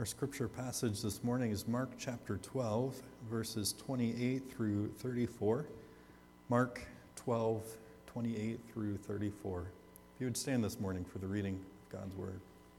Our scripture passage this morning is Mark chapter 12, verses 28 through 34. Mark 12, 28 through 34. If you would stand this morning for the reading of God's word.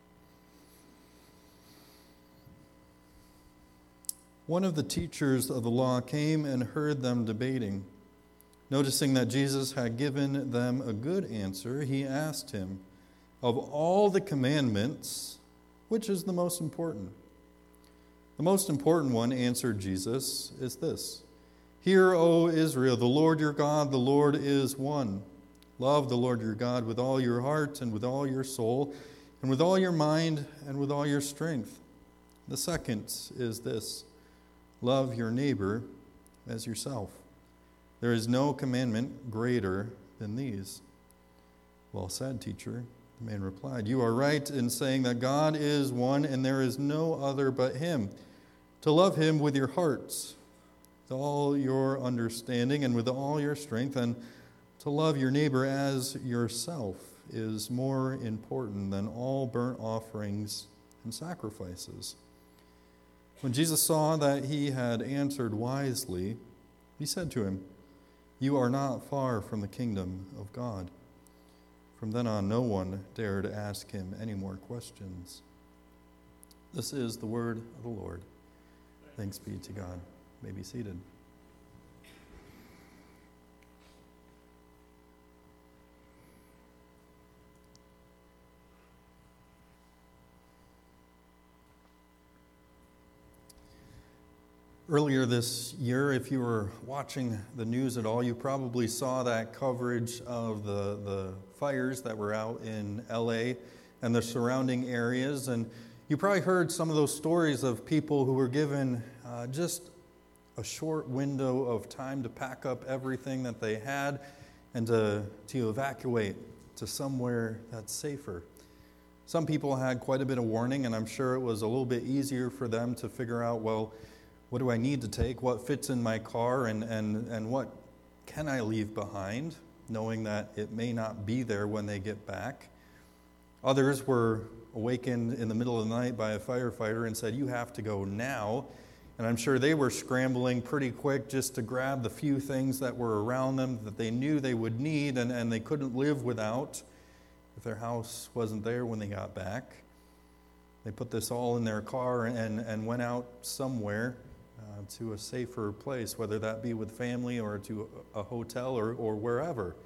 One of the teachers of the law came and heard them debating. Noticing that Jesus had given them a good answer, he asked him, "Of all the commandments, which is the most important?" "The most important one," answered Jesus, "is this. Hear, O Israel, the Lord your God, the Lord is one. Love the Lord your God with all your heart and with all your soul and with all your mind and with all your strength. The second is this. Love your neighbor as yourself. There is no commandment greater than these." "Well said, teacher," the man replied. "You are right in saying that God is one and there is no other but him. To love him with your hearts, with all your understanding and with all your strength, and to love your neighbor as yourself is more important than all burnt offerings and sacrifices." When Jesus saw that he had answered wisely, he said to him, "You are not far from the kingdom of God." From then on, no one dared ask him any more questions. This is the word of the Lord. Thanks be to God. You may be seated. Earlier this year, if you were watching the news at all, you probably saw that coverage of the fires that were out in LA and the surrounding areas. And you probably heard some of those stories of people who were given just a short window of time to pack up everything that they had and to evacuate to somewhere that's safer. Some people had quite a bit of warning, and I'm sure it was a little bit easier for them to figure out, well, what do I need to take? What fits in my car? And what can I leave behind, knowing that it may not be there when they get back? Others were awakened in the middle of the night by a firefighter and said, "You have to go now." And I'm sure they were scrambling pretty quick just to grab the few things that were around them that they knew they would need and they couldn't live without if their house wasn't there when they got back. They put this all in their car and went out somewhere to a safer place, whether that be with family or to a hotel or wherever.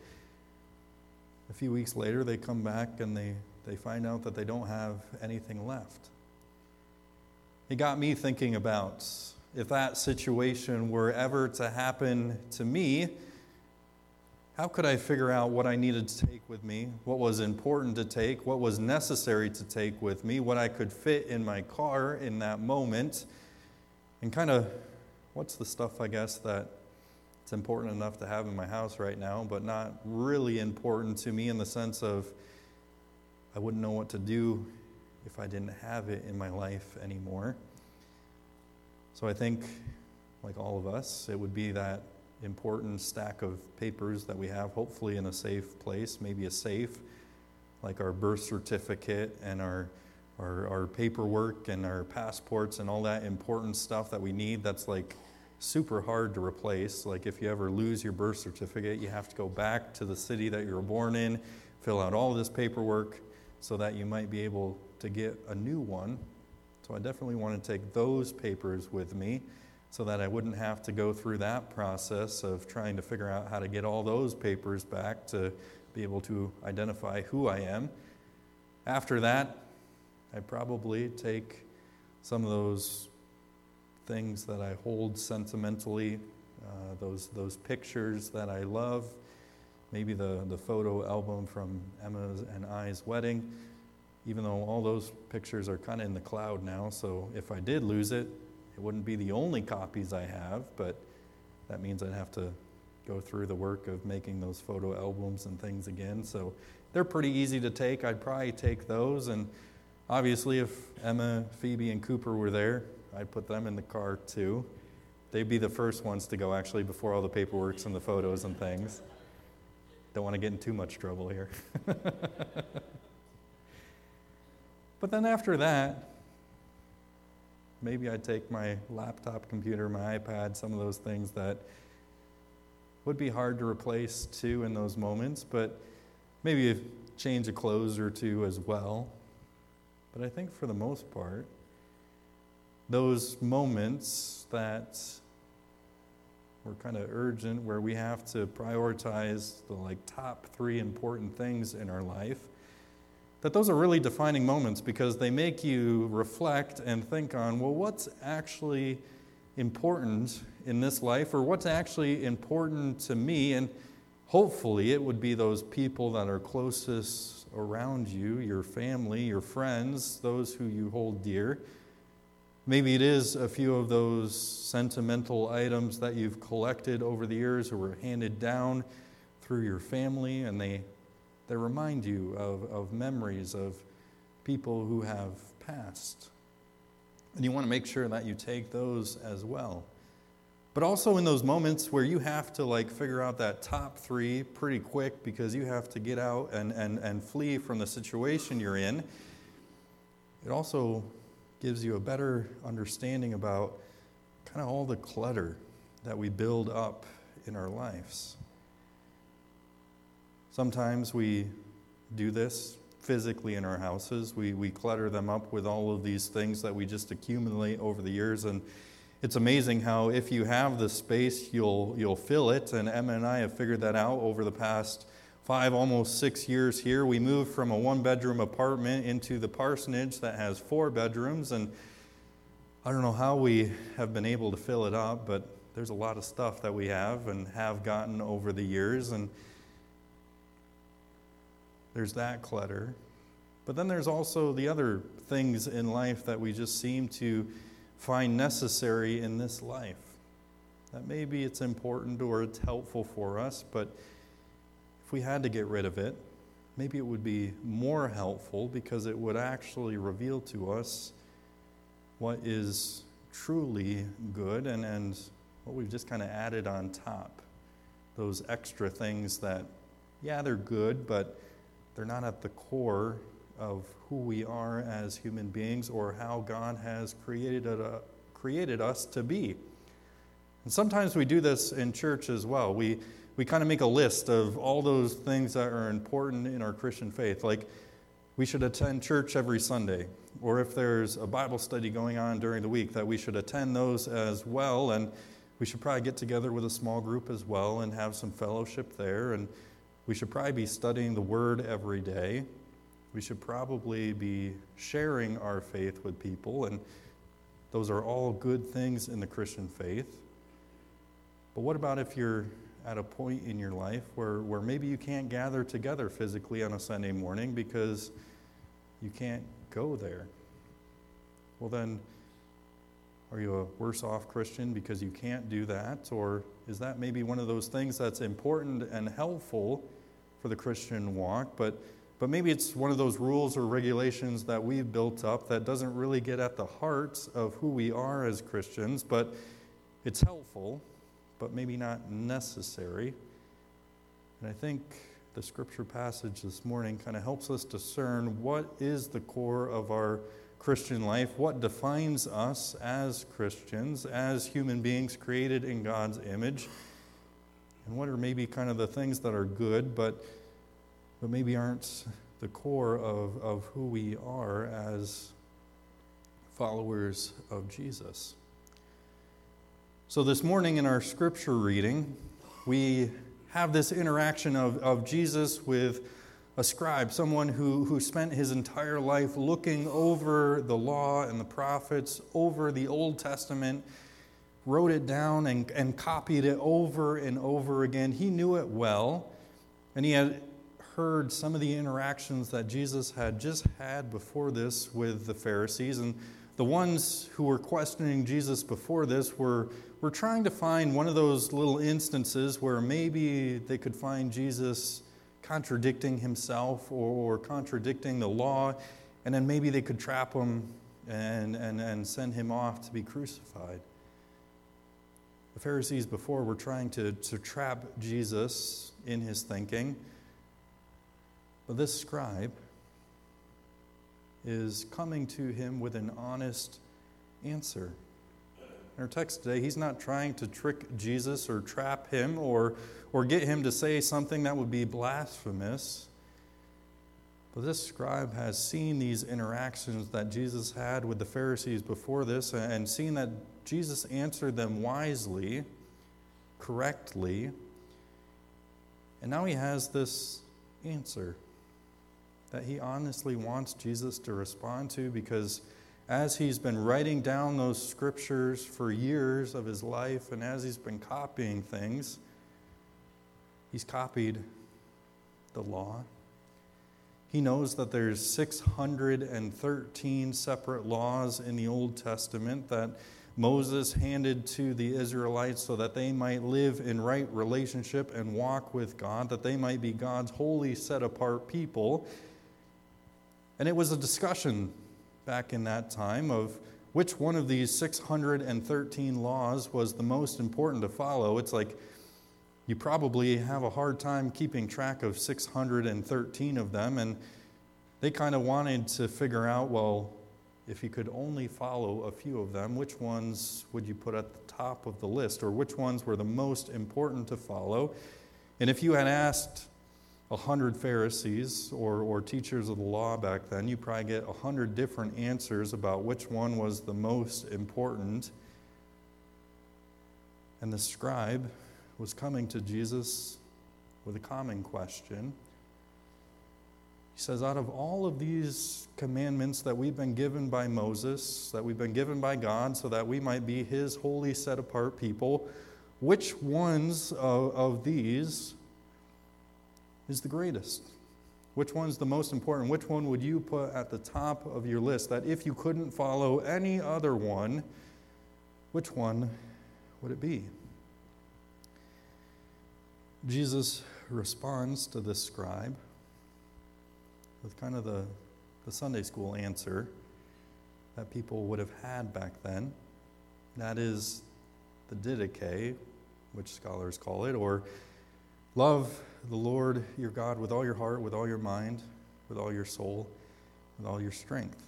A few weeks later, they come back and they find out that they don't have anything left. It got me thinking about if that situation were ever to happen to me, how could I figure out what I needed to take with me, what was important to take, what was necessary to take with me, what I could fit in my car in that moment, and kind of what's the stuff, I guess, that it's important enough to have in my house right now, but not really important to me in the sense of I wouldn't know what to do if I didn't have it in my life anymore. So I think, like all of us, it would be that important stack of papers that we have, hopefully in a safe place, maybe a safe, like our birth certificate and our paperwork and our passports and all that important stuff that we need that's like super hard to replace. Like if you ever lose your birth certificate, you have to go back to the city that you were born in, fill out all this paperwork so that you might be able to get a new one. So I definitely want to take those papers with me so that I wouldn't have to go through that process of trying to figure out how to get all those papers back to be able to identify who I am. After that, I'd probably take some of those things that I hold sentimentally, those pictures that I love, maybe the photo album from Emma and I's wedding, even though all those pictures are kind of in the cloud now, so if I did lose it, it wouldn't be the only copies I have, but that means I'd have to go through the work of making those photo albums and things again. So they're pretty easy to take. I'd probably take those, and obviously if Emma, Phoebe, and Cooper were there, I'd put them in the car too. They'd be the first ones to go, actually, before all the paperwork and the photos and things. Don't want to get in too much trouble here. But then after that, Maybe I'd take my laptop computer, my iPad, some of those things that would be hard to replace too in those moments, but maybe a change of clothes or two as well. But I think for the most part, those moments that were kind of urgent, where we have to prioritize the top 3 important things in our life, that those are really defining moments because they make you reflect and think on, well, what's actually important in this life, or what's actually important to me? And hopefully it would be those people that are closest around you, your family, your friends, those who you hold dear. Maybe it is a few of those sentimental items that you've collected over the years or were handed down through your family, and they remind you of memories of people who have passed. And you want to make sure that you take those as well. But also in those moments where you have to figure out that top 3 pretty quick because you have to get out and flee from the situation you're in, it also gives you a better understanding about kind of all the clutter that we build up in our lives. Sometimes we do this physically in our houses. We clutter them up with all of these things that we just accumulate over the years. And it's amazing how if you have the space, you'll fill it. And Emma and I have figured that out over the past 5, almost 6 years here. We moved from a 1-bedroom apartment into the parsonage that has 4 bedrooms. And I don't know how we have been able to fill it up, but there's a lot of stuff that we have and have gotten over the years. And there's that clutter. But then there's also the other things in life that we just seem to find necessary in this life. That maybe it's important or it's helpful for us, but if we had to get rid of it, maybe it would be more helpful because it would actually reveal to us what is truly good and what we've just kind of added on top. Those extra things that, yeah, they're good, but they're not at the core of who we are as human beings or how God has created us to be. And sometimes we do this in church as well. We kind of make a list of all those things that are important in our Christian faith. Like, we should attend church every Sunday. Or if there's a Bible study going on during the week, that we should attend those as well. And we should probably get together with a small group as well and have some fellowship there. And we should probably be studying the Word every day. We should probably be sharing our faith with people. And those are all good things in the Christian faith. But what about if you're at a point in your life where maybe you can't gather together physically on a Sunday morning because you can't go there? Well, then, are you a worse off Christian because you can't do that? Or is that maybe one of those things that's important and helpful for the Christian walk, but maybe it's one of those rules or regulations that we've built up that doesn't really get at the heart of who we are as Christians, but it's helpful, but maybe not necessary. And I think the scripture passage this morning kind of helps us discern what is the core of our Christian life, what defines us as Christians, as human beings created in God's image, and what are maybe kind of the things that are good, but maybe aren't the core of who we are as followers of Jesus. So this morning in our scripture reading, we have this interaction of Jesus with a scribe, someone who spent his entire life looking over the law and the prophets, over the Old Testament, wrote it down and copied it over and over again. He knew it well, and he had heard some of the interactions that Jesus had just had before this with the Pharisees. And the ones who were questioning Jesus before this were trying to find one of those little instances where maybe they could find Jesus contradicting himself or contradicting the law, and then maybe they could trap him and send him off to be crucified. The Pharisees before were trying to trap Jesus in his thinking. But this scribe is coming to him with an honest answer. In our text today, he's not trying to trick Jesus or trap him or get him to say something that would be blasphemous. But this scribe has seen these interactions that Jesus had with the Pharisees before this and seen that Jesus answered them wisely, correctly. And now he has this answer that he honestly wants Jesus to respond to, because as he's been writing down those scriptures for years of his life and as he's been copying things, he's copied the law. He knows that there's 613 separate laws in the Old Testament that Moses handed to the Israelites so that they might live in right relationship and walk with God, that they might be God's holy, set-apart people. And it was a discussion back in that time of which one of these 613 laws was the most important to follow. It's like you probably have a hard time keeping track of 613 of them, and they kind of wanted to figure out, well, if you could only follow a few of them, which ones would you put at the top of the list, or which ones were the most important to follow? And if you had asked 100 Pharisees or teachers of the law back then, you probably get 100 different answers about which one was the most important. And the scribe was coming to Jesus with a common question. He says, out of all of these commandments that we've been given by Moses, that we've been given by God so that we might be his holy, set-apart people, which ones of these is the greatest? Which one's the most important? Which one would you put at the top of your list, that if you couldn't follow any other one, which one would it be? Jesus responds to this scribe with kind of the Sunday school answer that people would have had back then. That is the Didache, which scholars call it, or love the Lord your God with all your heart, with all your mind, with all your soul, with all your strength.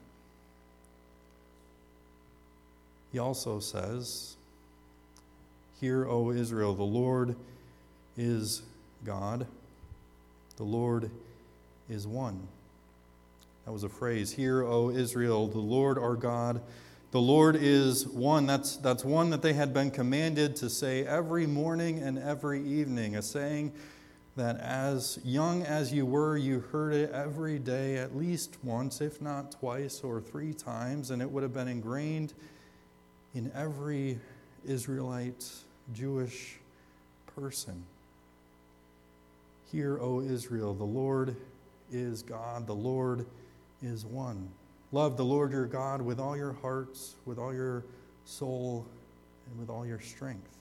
He also says, "Hear, O Israel, the Lord is God. The Lord is one." That was a phrase. "Hear, O Israel, the Lord our God. The Lord is one." That's one that they had been commanded to say every morning and every evening, a saying that as young as you were, you heard it every day at least once, if not twice or three times, and it would have been ingrained in every Israelite Jewish person. "Hear, O Israel, the Lord is God, the Lord is one. Love the Lord your God with all your hearts, with all your soul, and with all your strength."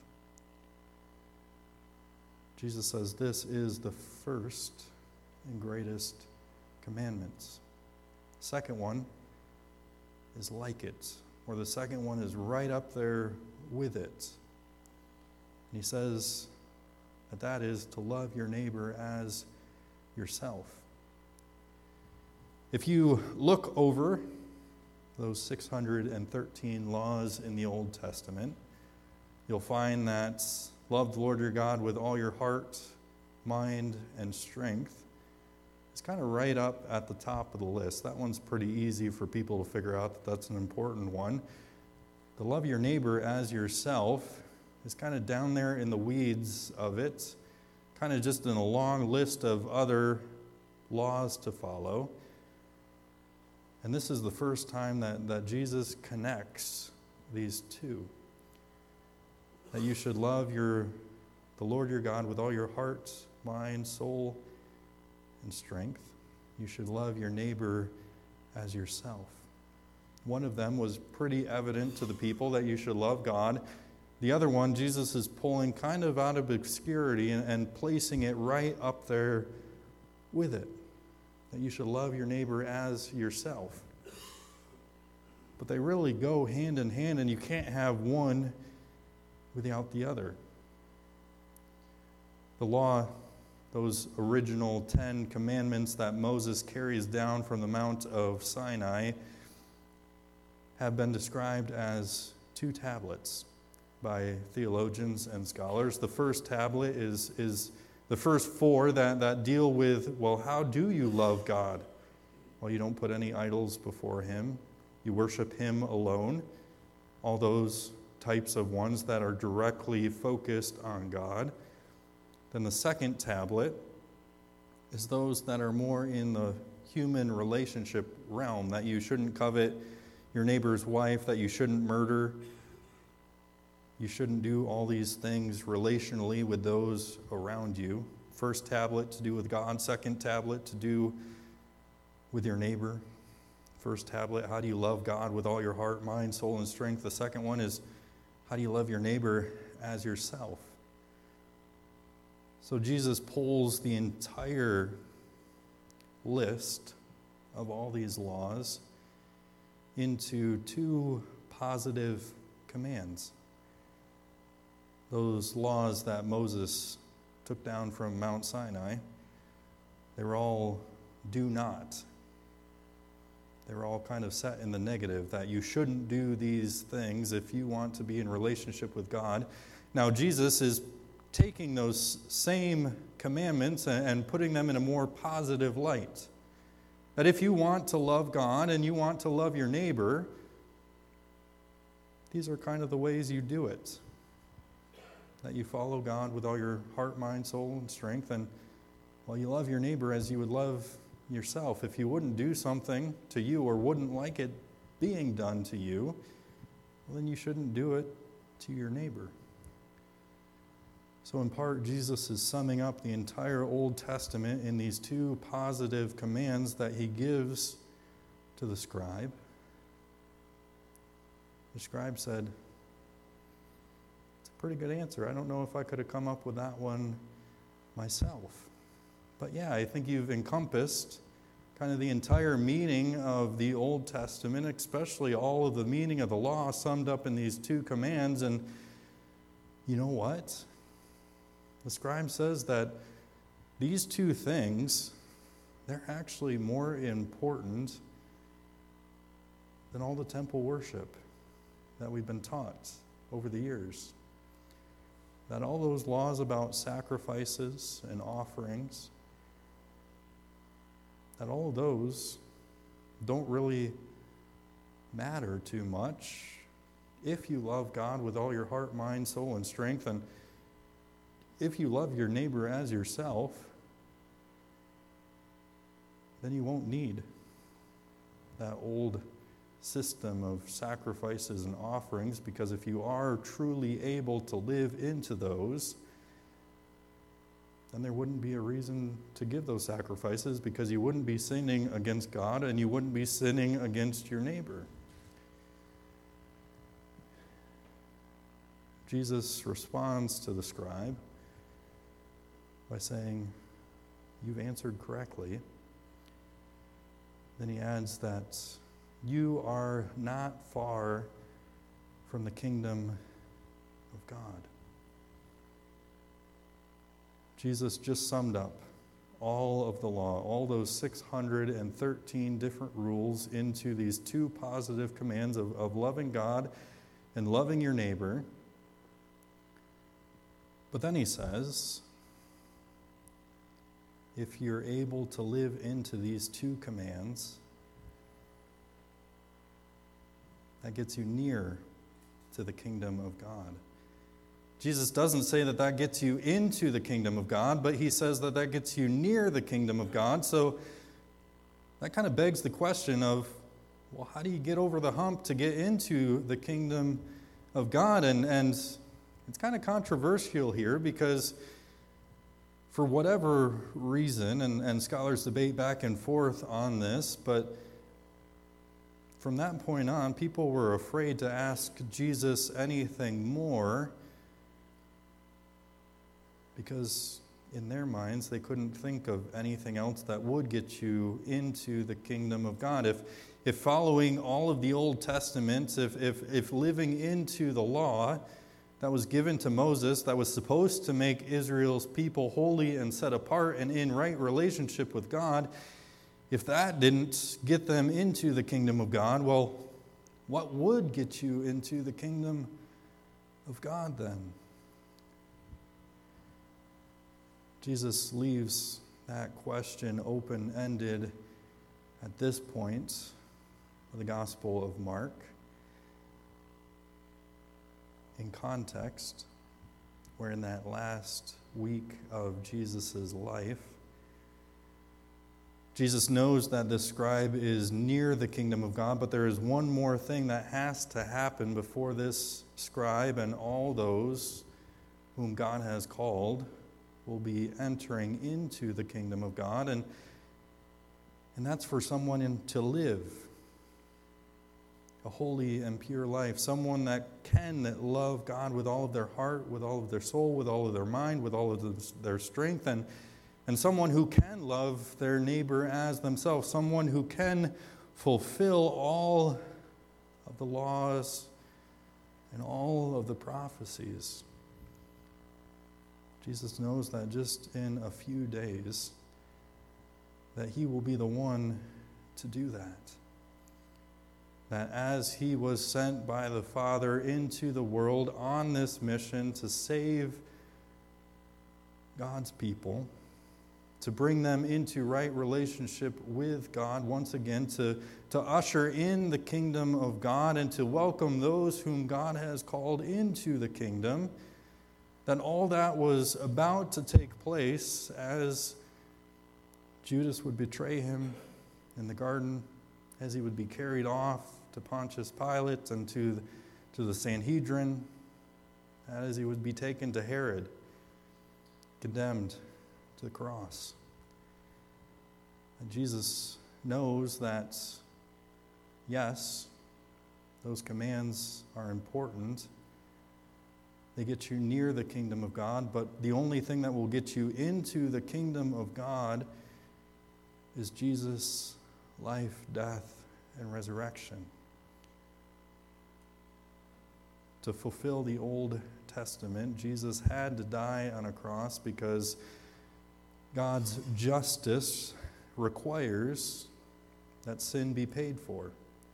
Jesus says this is the first and greatest commandments. The second one is like it, or the second one is right up there with it. And he says that is to love your neighbor as yourself. If you look over those 613 laws in the Old Testament, you'll find that love the Lord your God with all your heart, mind, and strength is kind of right up at the top of the list. That one's pretty easy for people to figure out that that's an important one. To love your neighbor as yourself is kind of down there in the weeds of it, kind of just in a long list of other laws to follow. And this is the first time that Jesus connects these two. That you should love the Lord your God with all your heart, mind, soul, and strength. You should love your neighbor as yourself. One of them was pretty evident to the people, that you should love God. The other one, Jesus is pulling kind of out of obscurity and placing it right up there with it. That you should love your neighbor as yourself. But they really go hand in hand, and you can't have one without the other. The law, those original 10 commandments that Moses carries down from the Mount of Sinai, have been described as two tablets by theologians and scholars. The first tablet is the first four that deal with, well, how do you love God? Well, you don't put any idols before him. You worship him alone. All those types of ones that are directly focused on God. Then the second tablet is those that are more in the human relationship realm, that you shouldn't covet your neighbor's wife, that you shouldn't murder, you shouldn't do all these things relationally with those around you. First tablet to do with God, second tablet to do with your neighbor. First tablet, how do you love God with all your heart, mind, soul, and strength? The second one is, how do you love your neighbor as yourself? So Jesus pulls the entire list of all these laws into two positive commands. Those laws that Moses took down from Mount Sinai, they were all do not. They were all kind of set in the negative, that you shouldn't do these things if you want to be in relationship with God. Now, Jesus is taking those same commandments and putting them in a more positive light. That if you want to love God and you want to love your neighbor, these are kind of the ways you do it. That you follow God with all your heart, mind, soul, and strength, and well, you love your neighbor as you would love yourself. If you wouldn't do something to you or wouldn't like it being done to you, well, then you shouldn't do it to your neighbor. So in part, Jesus is summing up the entire Old Testament in these two positive commands that he gives to the scribe. The scribe said, it's a pretty good answer. I don't know if I could have come up with that one myself. But yeah, I think you've encompassed kind of the entire meaning of the Old Testament, especially all of the meaning of the law summed up in these two commands. And you know what? The scribe says that these two things, they're actually more important than all the temple worship that we've been taught over the years. That all those laws about sacrifices and offerings, that all of those don't really matter too much if you love God with all your heart, mind, soul, and strength, and if you love your neighbor as yourself, then you won't need that old system of sacrifices and offerings, because if you are truly able to live into those, then there wouldn't be a reason to give those sacrifices, because you wouldn't be sinning against God and you wouldn't be sinning against your neighbor. Jesus responds to the scribe by saying, you've answered correctly. Then he adds that you are not far from the kingdom of God. Jesus just summed up all of the law, all those 613 different rules into these two positive commands of loving God and loving your neighbor. But then he says, if you're able to live into these two commands, that gets you near to the kingdom of God. Jesus doesn't say that that gets you into the kingdom of God, but he says that that gets you near the kingdom of God. So that kind of begs the question of, well, how do you get over the hump to get into the kingdom of God? And it's kind of controversial here, because for whatever reason, and scholars debate back and forth on this, but from that point on, people were afraid to ask Jesus anything more, because in their minds they couldn't think of anything else that would get you into the kingdom of God. If following all of the Old Testament, if living into the law that was given to Moses, that was supposed to make Israel's people holy and set apart and in right relationship with God, if that didn't get them into the kingdom of God, well, What would get you into the kingdom of God then? Jesus leaves that question open-ended at this point of the Gospel of Mark. In context, where in that last week of Jesus' life, Jesus knows that the scribe is near the kingdom of God, but there is one more thing that has to happen before this scribe and all those whom God has called will be entering into the kingdom of God, and that's for someone to live a holy and pure life, someone that can love God with all of their heart, with all of their soul, with all of their mind, with all of their strength, and someone who can love their neighbor as themselves, someone who can fulfill all of the laws and all of the prophecies. Jesus knows that just in a few days that he will be the one to do that. That as he was sent by the Father into the world on this mission to save God's people, to bring them into right relationship with God once again, to usher in the kingdom of God and to welcome those whom God has called into the kingdom, that all that was about to take place as Judas would betray him in the garden, as he would be carried off to Pontius Pilate and to the Sanhedrin, as he would be taken to Herod, condemned to the cross. And Jesus knows that, yes, those commands are important. They get you near the kingdom of God, but the only thing that will get you into the kingdom of God is Jesus' life, death, and resurrection. To fulfill the Old Testament, Jesus had to die on a cross because God's justice requires that sin be paid for.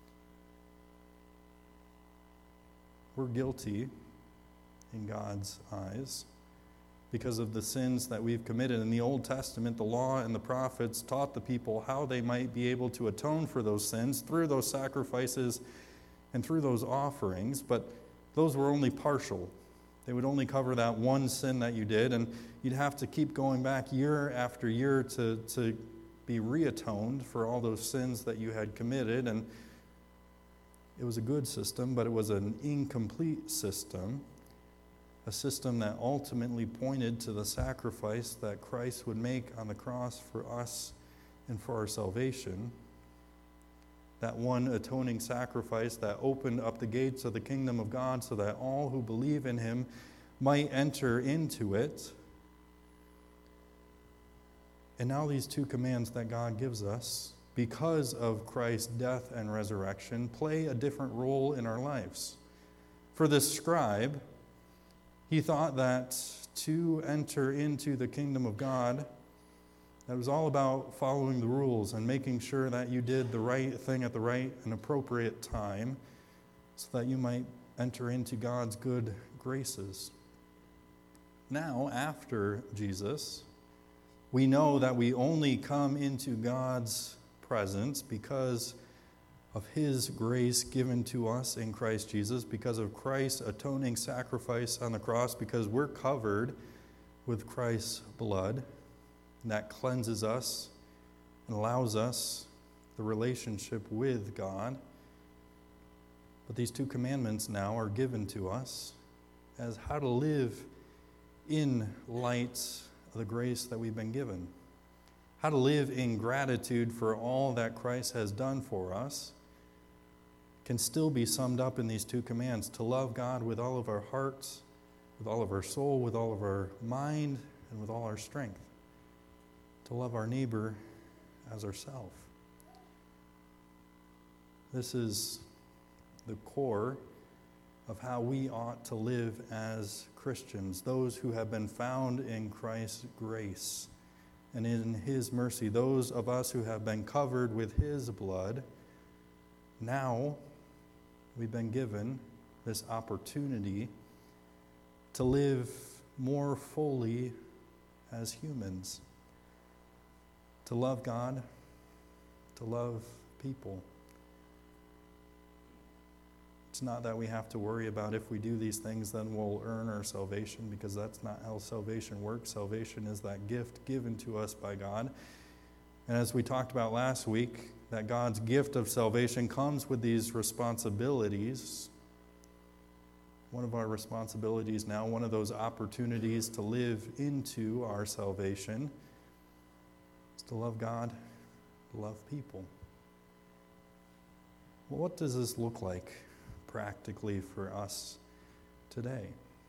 We're guilty in God's eyes because of the sins that we've committed. In the Old Testament, the law and the prophets taught the people how they might be able to atone for those sins through those sacrifices and through those offerings, but those were only partial. They would only cover that one sin that you did, and you'd have to keep going back year after year to be reatoned for all those sins that you had committed. And it was a good system, but it was an incomplete system, a system that ultimately pointed to the sacrifice that Christ would make on the cross for us and for our salvation. That one atoning sacrifice that opened up the gates of the kingdom of God so that all who believe in him might enter into it. And now these two commands that God gives us, because of Christ's death and resurrection, play a different role in our lives. For this scribe, he thought that to enter into the kingdom of God, that was all about following the rules and making sure that you did the right thing at the right and appropriate time so that you might enter into God's good graces. Now, after Jesus, we know that we only come into God's presence because of his grace given to us in Christ Jesus, because of Christ's atoning sacrifice on the cross, because we're covered with Christ's blood. And that cleanses us and allows us the relationship with God. But these two commandments now are given to us as how to live in light of the grace that we've been given. How to live in gratitude for all that Christ has done for us can still be summed up in these two commands: to love God with all of our hearts, with all of our soul, with all of our mind, and with all our strength. To love our neighbor as ourselves. This is the core of how we ought to live as Christians, those who have been found in Christ's grace and in his mercy, those of us who have been covered with his blood. Now we've been given this opportunity to live more fully as humans, to love God, to love people. It's not that we have to worry about if we do these things, then we'll earn our salvation, because that's not how salvation works. Salvation is that gift given to us by God. And as we talked about last week, that God's gift of salvation comes with these responsibilities. One of our responsibilities now, one of those opportunities to live into our salvation, is to love God, to love people. Well, what does this look like practically for us today?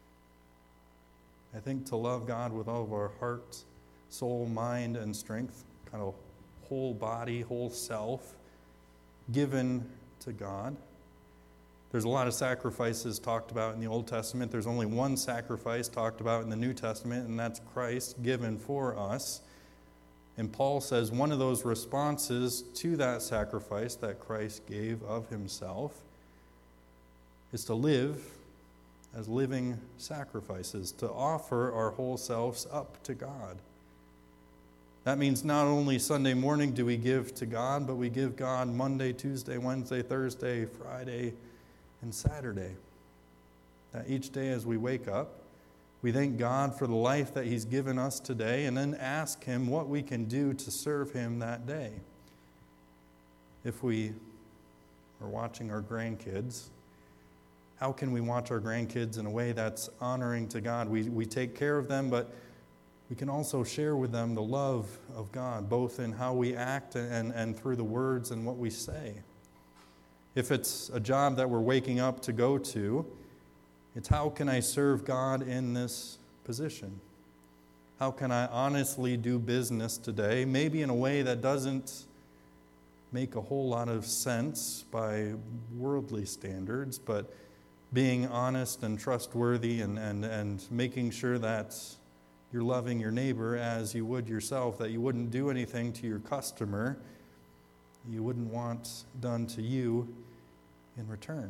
I think to love God with all of our heart, soul, mind, and strength, kind of whole body, whole self, given to God. There's a lot of sacrifices talked about in the Old Testament. There's only one sacrifice talked about in the New Testament, and that's Christ given for us. And Paul says one of those responses to that sacrifice that Christ gave of himself is to live as living sacrifices, to offer our whole selves up to God. That means not only Sunday morning do we give to God, but we give God Monday, Tuesday, Wednesday, Thursday, Friday, and Saturday. That each day as we wake up, we thank God for the life that he's given us today, and then ask him what we can do to serve him that day. If we are watching our grandkids, how can we watch our grandkids in a way that's honoring to God? We take care of them, but we can also share with them the love of God, both in how we act and through the words and what we say. If it's a job that we're waking up to go to, it's how can I serve God in this position? How can I honestly do business today, maybe in a way that doesn't make a whole lot of sense by worldly standards, but being honest and trustworthy and making sure that you're loving your neighbor as you would yourself, that you wouldn't do anything to your customer you wouldn't want done to you in return.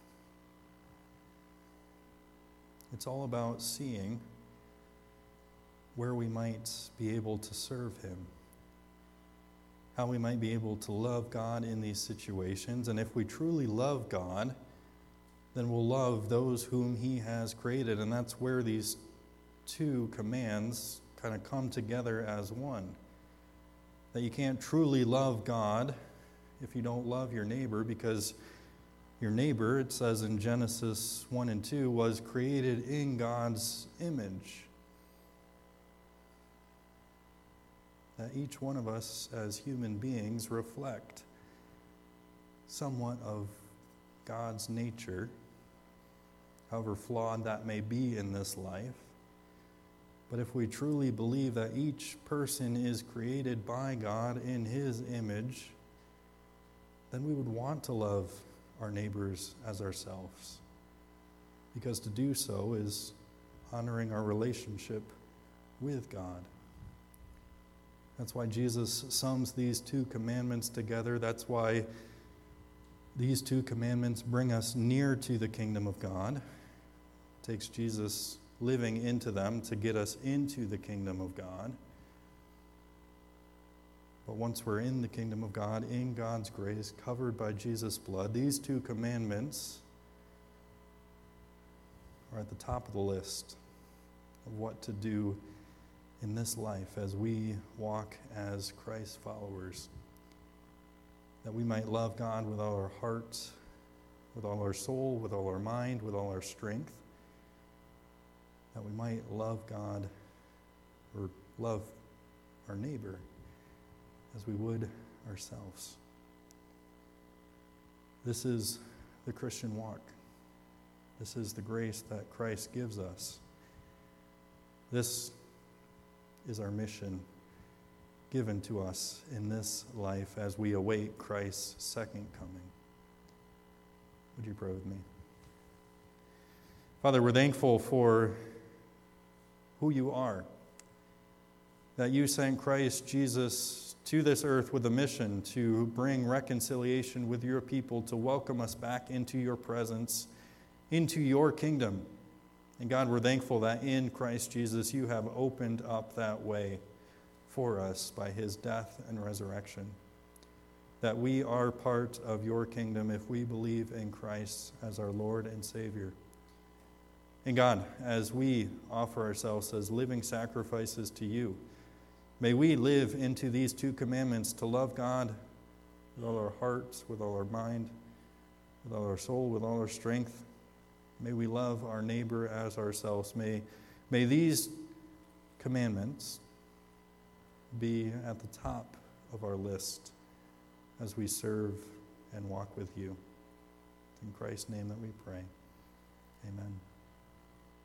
It's all about seeing where we might be able to serve him, how we might be able to love God in these situations. And if we truly love God, then we'll love those whom he has created. And that's where these two commands kind of come together as one. That you can't truly love God if you don't love your neighbor, because your neighbor, it says in Genesis 1 and 2, was created in God's image. That each one of us as human beings reflect somewhat of God's nature, however flawed that may be in this life. But if we truly believe that each person is created by God in his image, then we would want to love our neighbors as ourselves. Because to do so is honoring our relationship with God. That's why Jesus sums these two commandments together. That's why these two commandments bring us near to the kingdom of God. It takes Jesus living into them to get us into the kingdom of God. But once we're in the kingdom of God, in God's grace, covered by Jesus' blood, these two commandments are at the top of the list of what to do in this life as we walk as Christ followers. That we might love God with all our hearts, with all our soul, with all our mind, with all our strength. That we might love God or love our neighbor as we would ourselves. This is the Christian walk. This is the grace that Christ gives us. This is our mission given to us in this life as we await Christ's second coming. Would you pray with me? Father, we're thankful for who you are, that you sent Christ Jesus to this earth with a mission to bring reconciliation with your people, to welcome us back into your presence, into your kingdom. And God, we're thankful that in Christ Jesus you have opened up that way for us by his death and resurrection, that we are part of your kingdom if we believe in Christ as our Lord and Savior. And God, as we offer ourselves as living sacrifices to you, may we live into these two commandments to love God with all our hearts, with all our mind, with all our soul, with all our strength. May we love our neighbor as ourselves. May these commandments be at the top of our list as we serve and walk with you. In Christ's name that we pray. Amen.